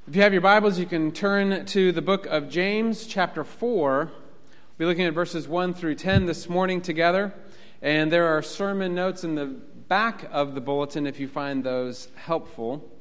If you have your Bibles, you can turn to the book of James, chapter 4. We'll be looking at verses 1 through 10 this morning together. And there are sermon notes in the back of the bulletin if you find those helpful.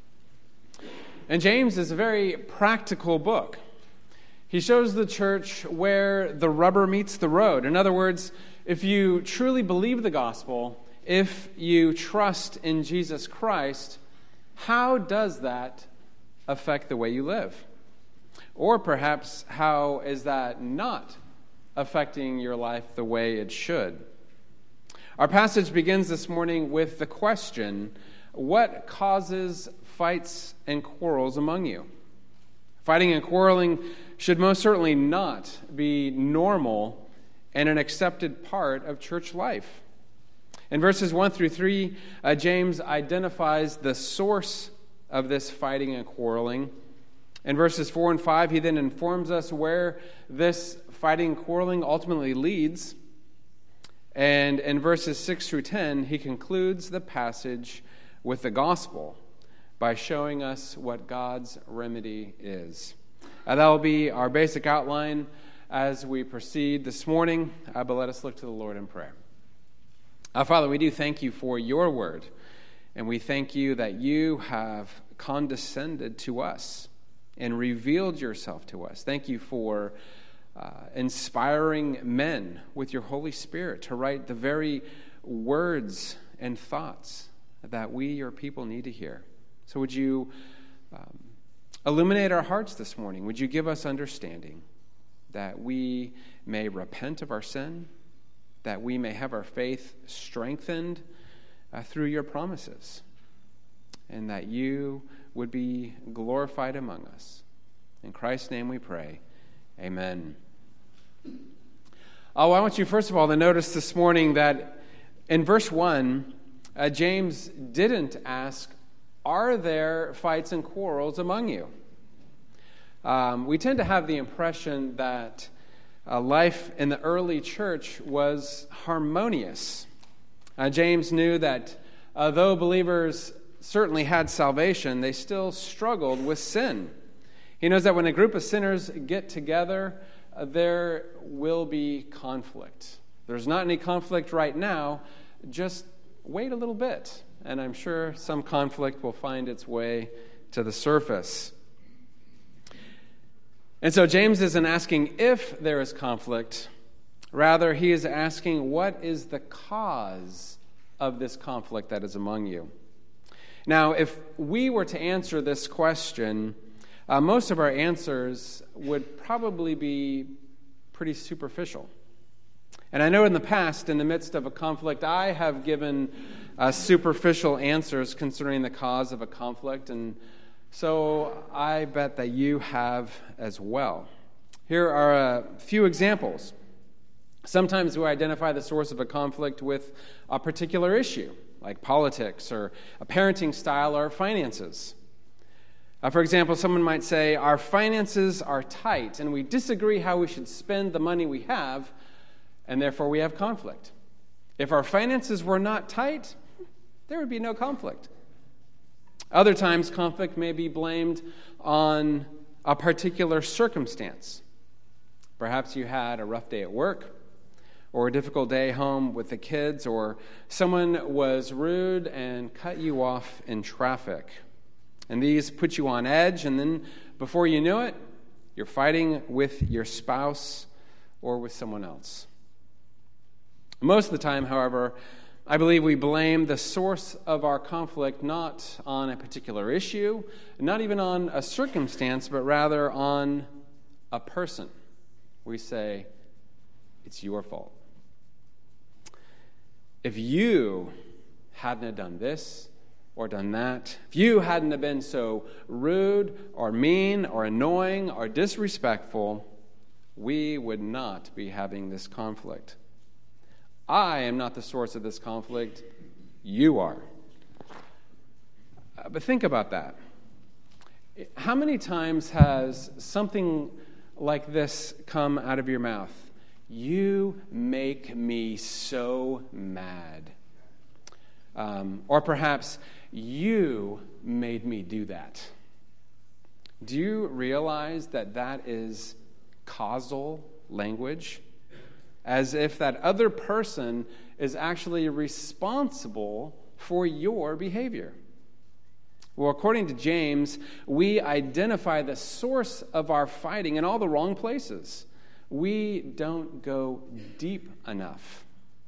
And James is a very practical book. He shows the church where the rubber meets the road. In other words, if you truly believe the gospel, if you trust in Jesus Christ, how does that affect the way you live? Or perhaps, how is that not affecting your life the way it should? Our passage begins this morning with the question, what causes fights and quarrels among you? Fighting and quarreling should most certainly not be normal and an accepted part of church life. In verses 1 through 3, James identifies the source of this fighting and quarreling. In verses 4 and 5, he then informs us where this fighting and quarreling ultimately leads. And in verses 6 through 10, he concludes the passage with the gospel by showing us what God's remedy is. That will be our basic outline as we proceed this morning, but let us look to the Lord in prayer. Father, we do thank you for your word. And we thank you that you have condescended to us and revealed yourself to us. Thank you for inspiring men with your Holy Spirit to write the very words and thoughts that we, your people, need to hear. So would you illuminate our hearts this morning? Would you give us understanding that we may repent of our sin, that we may have our faith strengthened through your promises, and that you would be glorified among us. In Christ's name we pray. Amen. I want you, first of all, to notice this morning that in verse 1, James didn't ask, are there fights and quarrels among you? We tend to have the impression that life in the early church was harmonious. James knew that though believers certainly had salvation, they still struggled with sin. He knows that when a group of sinners get together, there will be conflict. There's not any conflict right now. Just wait a little bit, and I'm sure some conflict will find its way to the surface. And so James isn't asking if there is conflict. Rather, he is asking, what is the cause of this conflict that is among you? Now, if we were to answer this question, most of our answers would probably be pretty superficial. And I know in the past, in the midst of a conflict, I have given superficial answers concerning the cause of a conflict, and so I bet that you have as well. Here are a few examples. Sometimes we identify the source of a conflict with a particular issue, like politics or a parenting style or finances. For example, someone might say, our finances are tight and we disagree how we should spend the money we have, and therefore we have conflict. If our finances were not tight, there would be no conflict. Other times, conflict may be blamed on a particular circumstance. Perhaps you had a rough day at work, or a difficult day home with the kids, or someone was rude and cut you off in traffic. And these put you on edge, and then before you know it, you're fighting with your spouse or with someone else. Most of the time, however, I believe we blame the source of our conflict not on a particular issue, not even on a circumstance, but rather on a person. We say, it's your fault. If you hadn't have done this or done that, if you hadn't have been so rude or mean or annoying or disrespectful, we would not be having this conflict. I am not the source of this conflict. You are. But think about that. How many times has something like this come out of your mouth? You make me so mad. Or perhaps, you made me do that. Do you realize that that is causal language? As if that other person is actually responsible for your behavior. Well, according to James, we identify the source of our fighting in all the wrong places. We don't go deep enough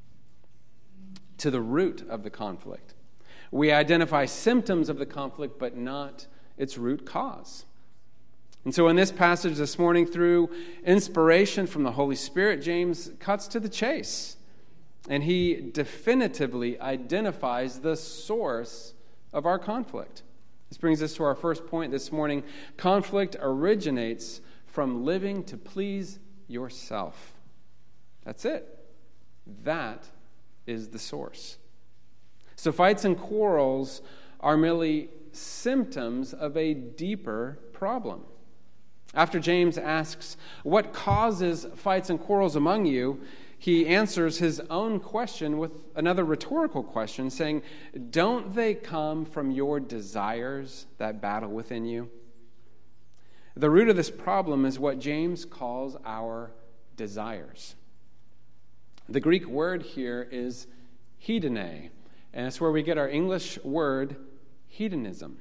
to the root of the conflict. We identify symptoms of the conflict, but not its root cause. And so in this passage this morning, through inspiration from the Holy Spirit, James cuts to the chase. And he definitively identifies the source of our conflict. This brings us to our first point this morning. Conflict originates from living to please yourself. That's it. That is the source. So fights and quarrels are merely symptoms of a deeper problem. After James asks, what causes fights and quarrels among you? He answers his own question with another rhetorical question, saying, don't they come from your desires that battle within you? The root of this problem is what James calls our desires. The Greek word here is hedone, and it's where we get our English word hedonism.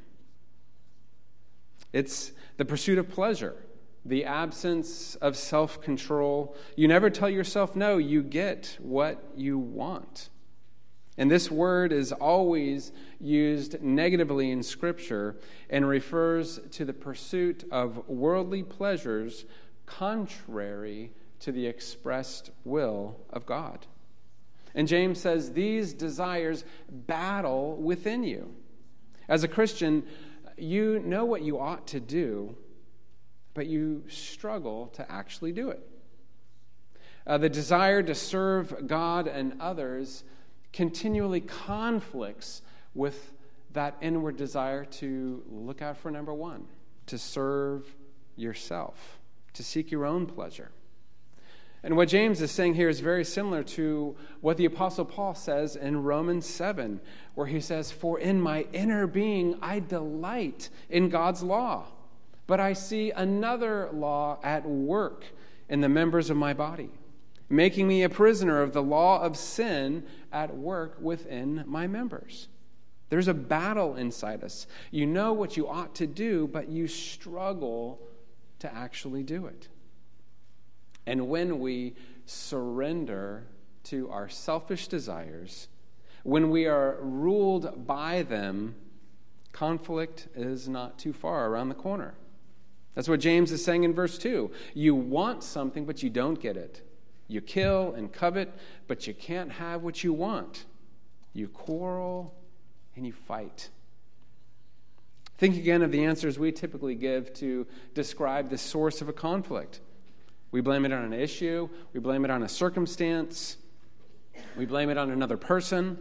It's the pursuit of pleasure, the absence of self-control. You never tell yourself no, you get what you want. And this word is always used negatively in Scripture and refers to the pursuit of worldly pleasures contrary to the expressed will of God. And James says these desires battle within you. As a Christian, you know what you ought to do, but you struggle to actually do it. The desire to serve God and others continually conflicts with that inward desire to look out for number one, to serve yourself, to seek your own pleasure. And what James is saying here is very similar to what the Apostle Paul says in Romans 7, where he says, for in my inner being I delight in God's law, but I see another law at work in the members of my body, making me a prisoner of the law of sin at work within my members. There's a battle inside us. You know what you ought to do, but you struggle to actually do it. And when we surrender to our selfish desires, when we are ruled by them, conflict is not too far around the corner. That's what James is saying in verse 2. You want something, but you don't get it. You kill and covet, but you can't have what you want. You quarrel and you fight. Think again of the answers we typically give to describe the source of a conflict. We blame it on an issue. We blame it on a circumstance. We blame it on another person.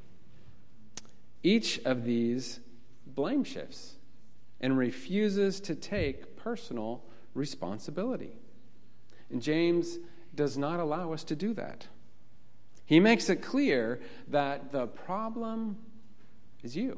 Each of these blame shifts and refuses to take personal responsibility. And James does not allow us to do that. He makes it clear that the problem is you.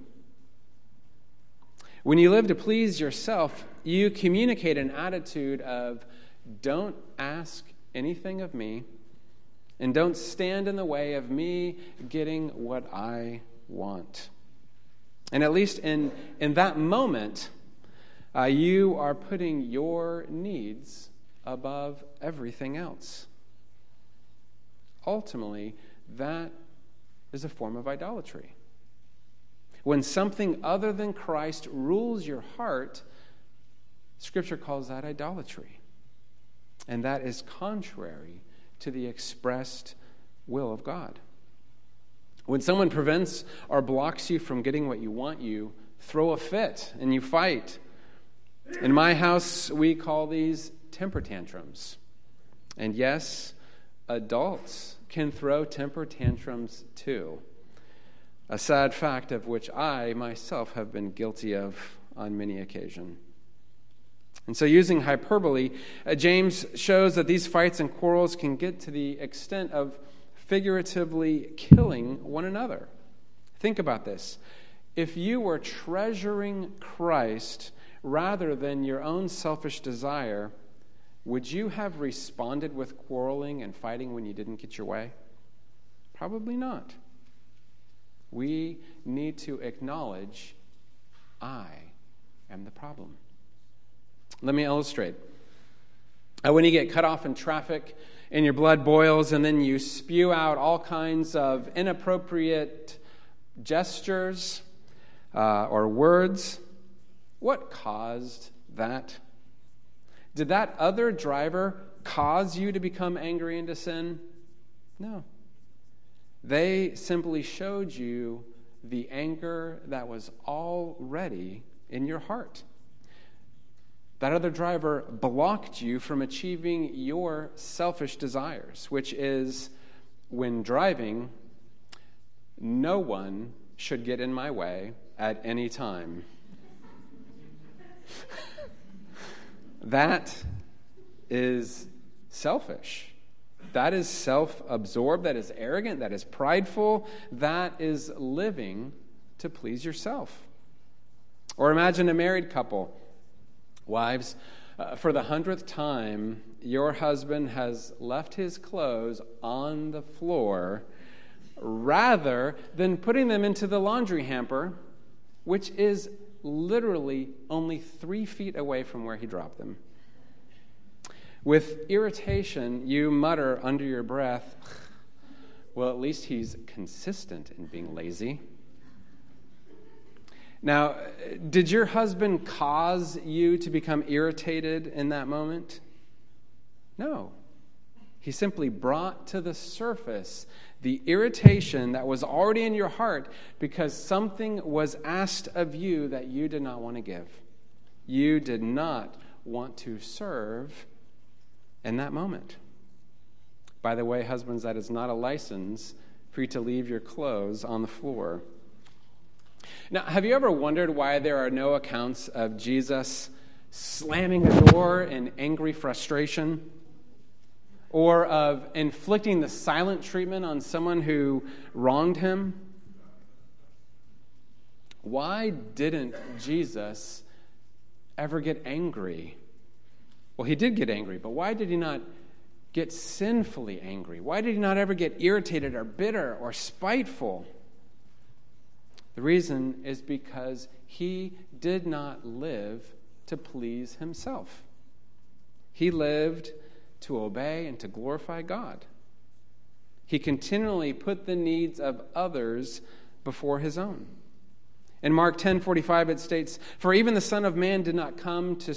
When you live to please yourself, you communicate an attitude of don't ask anything of me, and don't stand in the way of me getting what I want. And at least in that moment, you are putting your needs above everything else. Ultimately, that is a form of idolatry. When something other than Christ rules your heart, Scripture calls that idolatry. And that is contrary to the expressed will of God. When someone prevents or blocks you from getting what you want, you throw a fit and you fight. In my house, we call these temper tantrums. And yes, adults can throw temper tantrums too. A sad fact of which I myself have been guilty of on many occasions. And so using hyperbole, James shows that these fights and quarrels can get to the extent of figuratively killing one another. Think about this. If you were treasuring Christ rather than your own selfish desire, would you have responded with quarreling and fighting when you didn't get your way? Probably not. We need to acknowledge, I am the problem. Let me illustrate. When you get cut off in traffic and your blood boils and then you spew out all kinds of inappropriate gestures or words, what caused that? Did that other driver cause you to become angry and to sin? No. They simply showed you the anger that was already in your heart. That other driver blocked you from achieving your selfish desires, which is, when driving, no one should get in my way at any time. That is selfish. That is self-absorbed. That is arrogant. That is prideful. That is living to please yourself. Or imagine a married couple. Wives, for the 100th time, your husband has left his clothes on the floor rather than putting them into the laundry hamper, which is literally only 3 feet away from where he dropped them. With irritation, you mutter under your breath, well, at least he's consistent in being lazy. Now, did your husband cause you to become irritated in that moment? No. He simply brought to the surface the irritation that was already in your heart because something was asked of you that you did not want to give. You did not want to serve in that moment. By the way, husbands, that is not a license for you to leave your clothes on the floor. Now, have you ever wondered why there are no accounts of Jesus slamming a door in angry frustration? Or of inflicting the silent treatment on someone who wronged him? Why didn't Jesus ever get angry? Well, he did get angry, but why did he not get sinfully angry? Why did he not ever get irritated or bitter or spiteful? The reason is because he did not live to please himself. He lived to obey and to glorify God. He continually put the needs of others before his own. In Mark 10:45 it states, "For even the Son of Man did not come to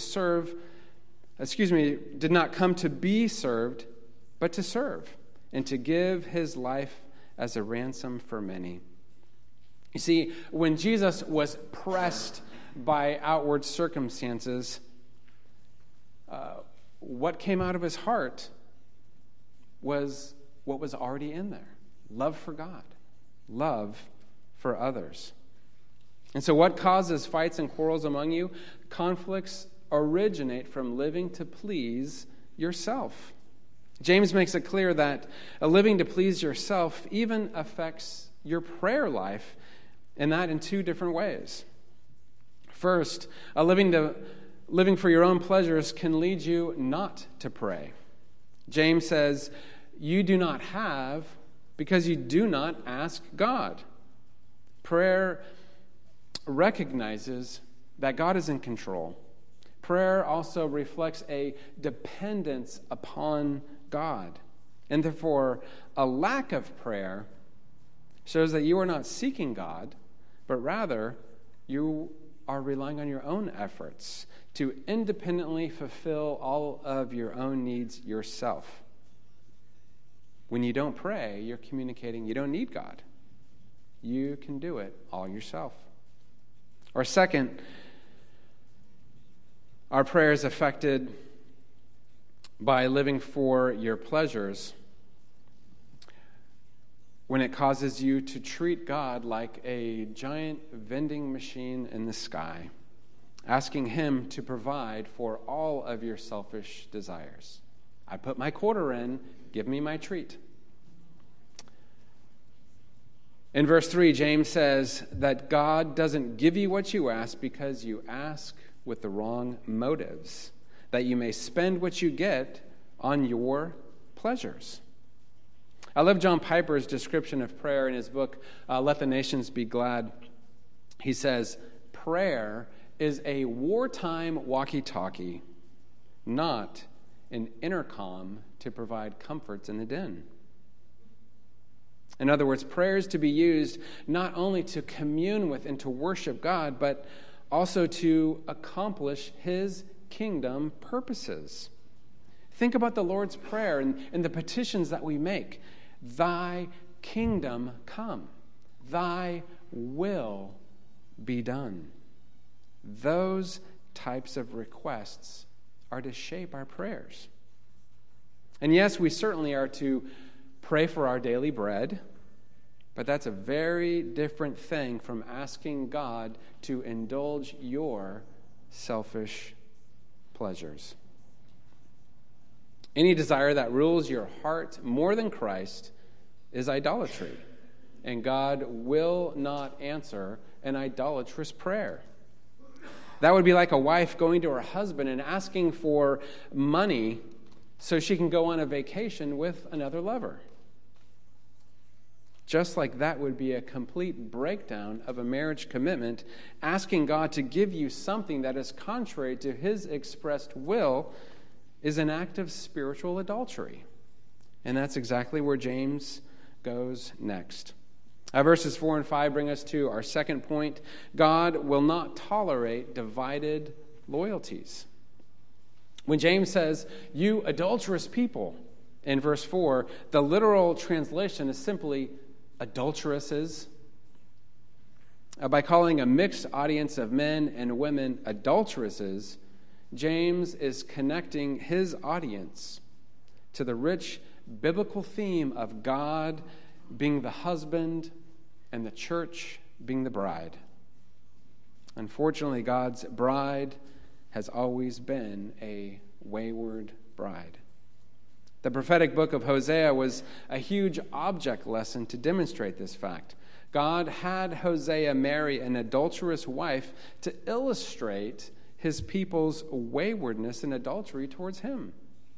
be served, but to serve, and to give his life as a ransom for many." You see, when Jesus was pressed by outward circumstances, what came out of his heart was what was already in there. Love for God. Love for others. And so what causes fights and quarrels among you? Conflicts originate from living to please yourself. James makes it clear that living to please yourself even affects your prayer life, and that in 2 different ways. First, living for your own pleasures can lead you not to pray. James says, you do not have because you do not ask God. Prayer recognizes that God is in control. Prayer also reflects a dependence upon God. And therefore, a lack of prayer shows that you are not seeking God, but rather you are relying on your own efforts to independently fulfill all of your own needs yourself. When you don't pray, you're communicating you don't need God. You can do it all yourself. Or second, our prayer is affected by living for your pleasures when it causes you to treat God like a giant vending machine in the sky, asking him to provide for all of your selfish desires. I put my quarter in, give me my treat. In verse 3, James says that God doesn't give you what you ask because you ask with the wrong motives, that you may spend what you get on your pleasures. I love John Piper's description of prayer in his book, Let the Nations Be Glad. He says, prayer is a wartime walkie-talkie, not an intercom to provide comforts in the din. In other words, prayer is to be used not only to commune with and to worship God, but also to accomplish his kingdom purposes. Think about the Lord's Prayer and the petitions that we make. Thy kingdom come. Thy will be done. Those types of requests are to shape our prayers. And yes, we certainly are to pray for our daily bread, but that's a very different thing from asking God to indulge your selfish pleasures. Any desire that rules your heart more than Christ is idolatry, and God will not answer an idolatrous prayer. That would be like a wife going to her husband and asking for money so she can go on a vacation with another lover. Just like that would be a complete breakdown of a marriage commitment, asking God to give you something that is contrary to his expressed will is an act of spiritual adultery. And that's exactly where James goes next. Verses 4 and 5 bring us to our second point. God will not tolerate divided loyalties. When James says, you adulterous people, in verse 4, the literal translation is simply adulteresses. By calling a mixed audience of men and women adulteresses, James is connecting his audience to the rich biblical theme of God being the husband and the church being the bride. Unfortunately, God's bride has always been a wayward bride. The prophetic book of Hosea was a huge object lesson to demonstrate this fact. God had Hosea marry an adulterous wife to illustrate his people's waywardness and adultery towards him.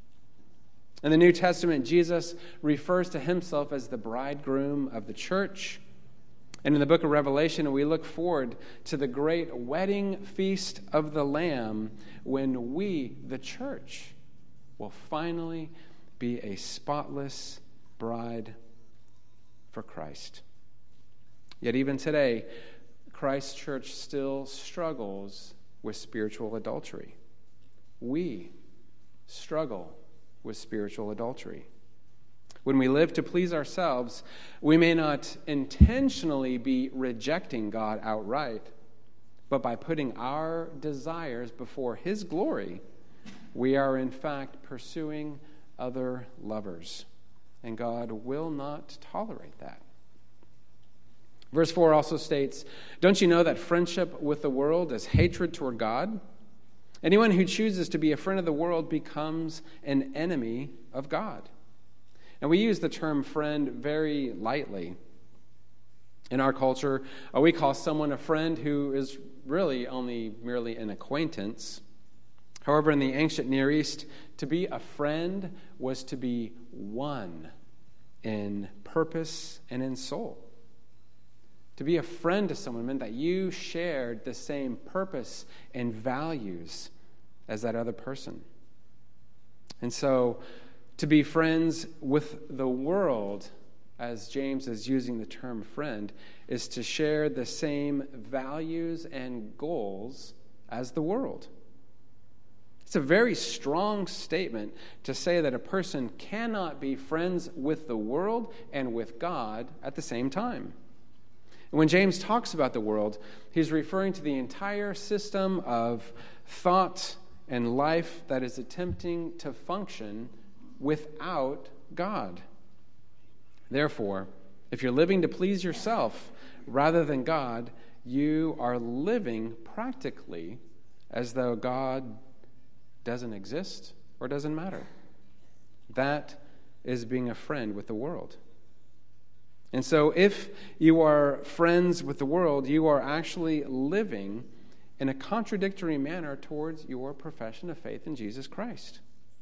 In the New Testament, Jesus refers to himself as the bridegroom of the church. And in the book of Revelation, we look forward to the great wedding feast of the Lamb when we, the church, will finally be a spotless bride for Christ. Yet even today, Christ's church still struggles with spiritual adultery. We struggle with spiritual adultery. When we live to please ourselves, we may not intentionally be rejecting God outright, but by putting our desires before his glory, we are in fact pursuing other lovers, and God will not tolerate that. Verse 4 also states, don't you know that friendship with the world is hatred toward God? Anyone who chooses to be a friend of the world becomes an enemy of God. And we use the term friend very lightly. In our culture, we call someone a friend who is really only merely an acquaintance. However, in the ancient Near East, to be a friend was to be one in purpose and in soul. To be a friend to someone meant that you shared the same purpose and values as that other person. And so, to be friends with the world, as James is using the term friend, is to share the same values and goals as the world. It's a very strong statement to say that a person cannot be friends with the world and with God at the same time. And when James talks about the world, he's referring to the entire system of thought and life that is attempting to function without God. Therefore, if you're living to please yourself rather than God, you are living practically as though God doesn't exist or doesn't matter. That is being a friend with the world. And so if you are friends with the world, you are actually living in a contradictory manner towards your profession of faith in Jesus Christ.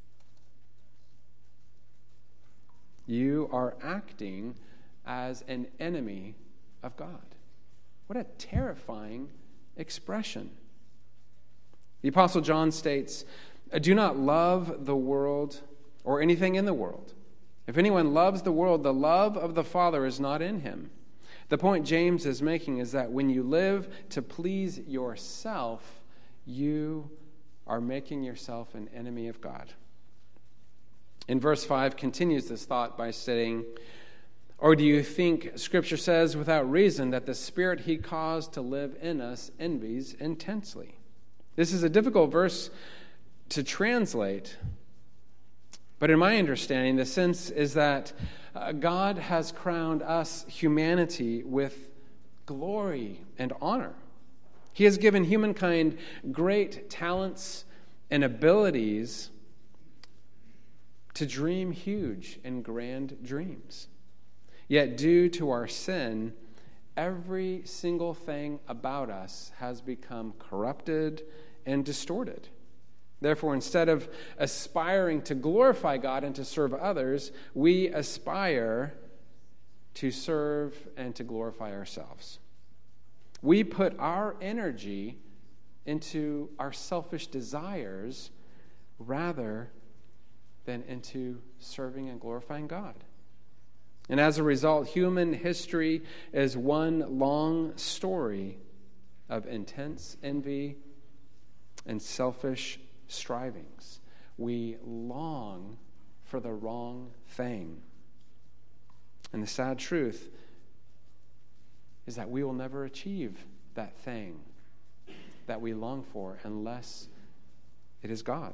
You are acting as an enemy of God. What a terrifying expression. The Apostle John states, "Do not love the world or anything in the world. If anyone loves the world, the love of the Father is not in him." The point James is making is that when you live to please yourself, you are making yourself an enemy of God. In verse 5 continues this thought by saying, "Or do you think Scripture says without reason that the Spirit he caused to live in us envies intensely?" This is a difficult verse to translate, but in my understanding, the sense is that God has crowned us, humanity, with glory and honor. He has given humankind great talents and abilities to dream huge and grand dreams. Yet due to our sin, every single thing about us has become corrupted and distorted. Therefore, instead of aspiring to glorify God and to serve others, we aspire to serve and to glorify ourselves. We put our energy into our selfish desires rather than into serving and glorifying God. And as a result, human history is one long story of intense envy and selfish strivings. We long for the wrong thing. And the sad truth is that we will never achieve that thing that we long for unless it is God.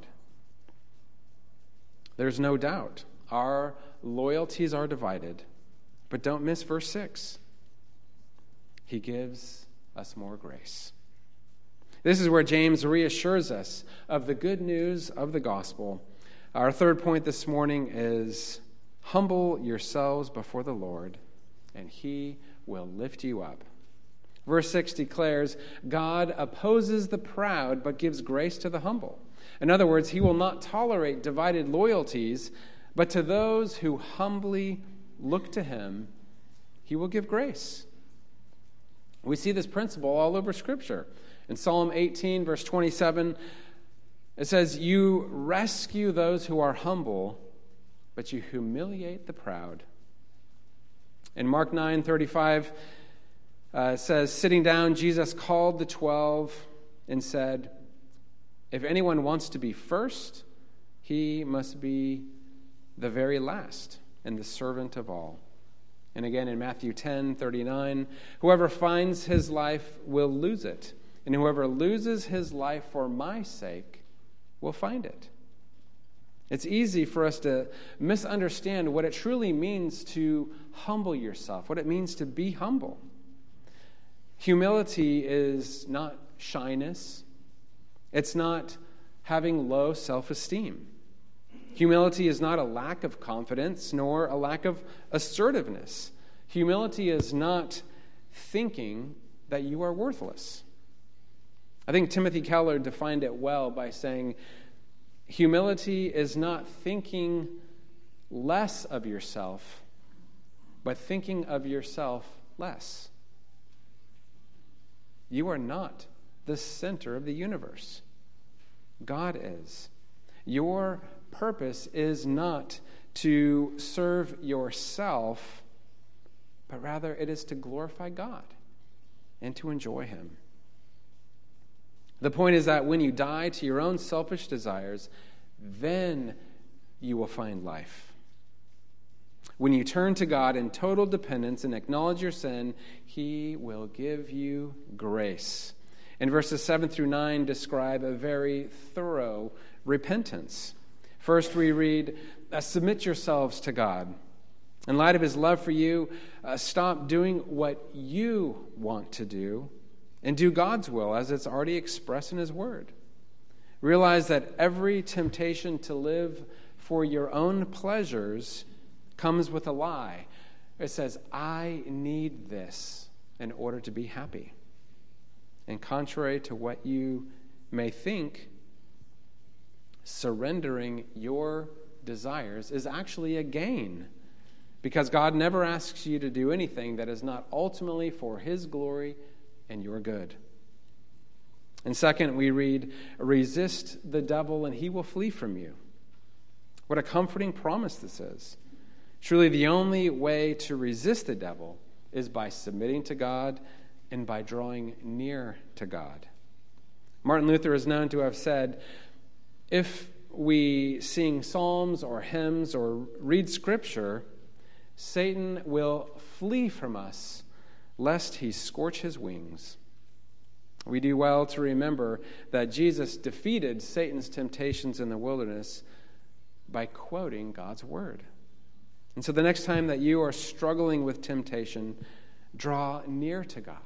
There's no doubt our loyalties are divided, but don't miss verse 6. He gives us more grace. This is where James reassures us of the good news of the gospel. Our third point this morning is, humble yourselves before the Lord, and he will lift you up. Verse 6 declares, God opposes the proud, but gives grace to the humble. In other words, he will not tolerate divided loyalties, but to those who humbly look to him, he will give grace. We see this principle all over Scripture. In Psalm 18, verse 27, it says, you rescue those who are humble, but you humiliate the proud. In Mark 9:35, it says, sitting down, Jesus called the 12 and said, if anyone wants to be first, he must be the very last and the servant of all. And again in Matthew 10:39, whoever finds his life will lose it, and whoever loses his life for my sake will find it. It's easy for us to misunderstand what it truly means to humble yourself, what it means to be humble. Humility is not shyness. It's not having low self-esteem. Humility is not a lack of confidence, nor a lack of assertiveness. Humility is not thinking that you are worthless. I think Timothy Keller defined it well by saying, humility is not thinking less of yourself, but thinking of yourself less. You are not the center of the universe. God is. Your purpose is not to serve yourself, but rather it is to glorify God and to enjoy him. The point is that when you die to your own selfish desires, then you will find life. When you turn to God in total dependence and acknowledge your sin, he will give you grace. And verses 7 through 9 describe a very thorough repentance. First we read, submit yourselves to God. In light of his love for you, stop doing what you want to do and do God's will as it's already expressed in his word. Realize that every temptation to live for your own pleasures comes with a lie. It says, I need this in order to be happy. And contrary to what you may think, surrendering your desires is actually a gain, because God never asks you to do anything that is not ultimately for his glory and your good. And second, we read, resist the devil and he will flee from you. What a comforting promise this is. Truly, the only way to resist the devil is by submitting to God and by drawing near to God. Martin Luther is known to have said, if we sing psalms or hymns or read scripture, Satan will flee from us, lest he scorch his wings. We do well to remember that Jesus defeated Satan's temptations in the wilderness by quoting God's word. And so the next time that you are struggling with temptation, draw near to God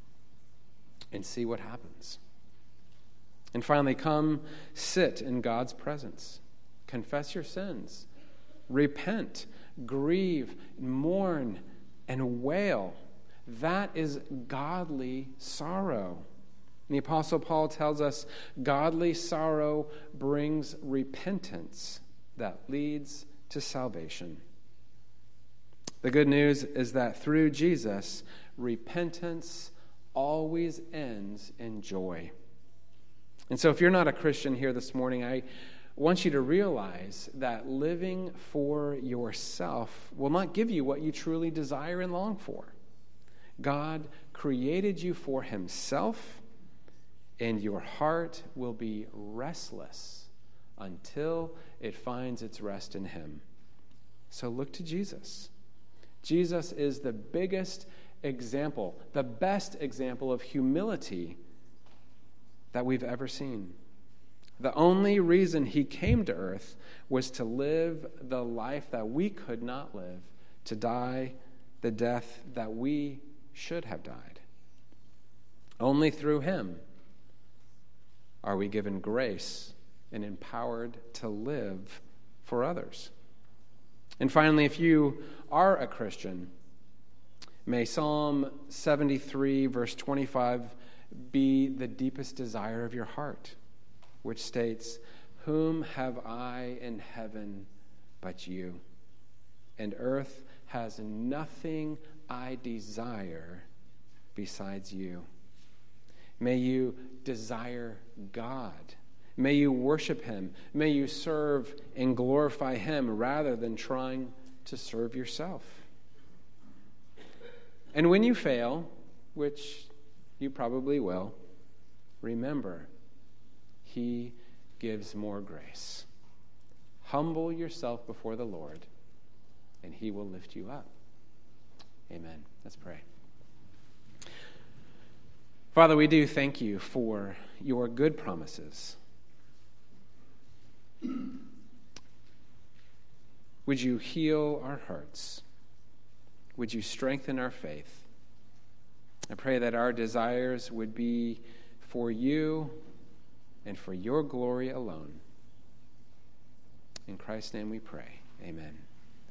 and see what happens. And finally, come sit in God's presence. Confess your sins. Repent, grieve, mourn, and wail. That is godly sorrow. And the Apostle Paul tells us godly sorrow brings repentance that leads to salvation. The good news is that through Jesus, repentance always ends in joy. And so if you're not a Christian here this morning, I want you to realize that living for yourself will not give you what you truly desire and long for. God created you for himself, and your heart will be restless until it finds its rest in him. So look to Jesus. Jesus is the biggest example, the best example of humility that we've ever seen. The only reason he came to earth was to live the life that we could not live, to die the death that we should have died. Only through him are we given grace and empowered to live for others. And finally, if you are a Christian, may Psalm 73, verse 25, be the deepest desire of your heart, which states, "Whom have I in heaven but you? And earth has nothing I desire besides you." May you desire God. May you worship him. May you serve and glorify him rather than trying to serve yourself. And when you fail, which you probably will, remember, he gives more grace. Humble yourself before the Lord, and he will lift you up. Amen. Let's pray. Father, we do thank you for your good promises. Would you heal our hearts? Would you strengthen our faith? I pray that our desires would be for you and for your glory alone. In Christ's name we pray. Amen.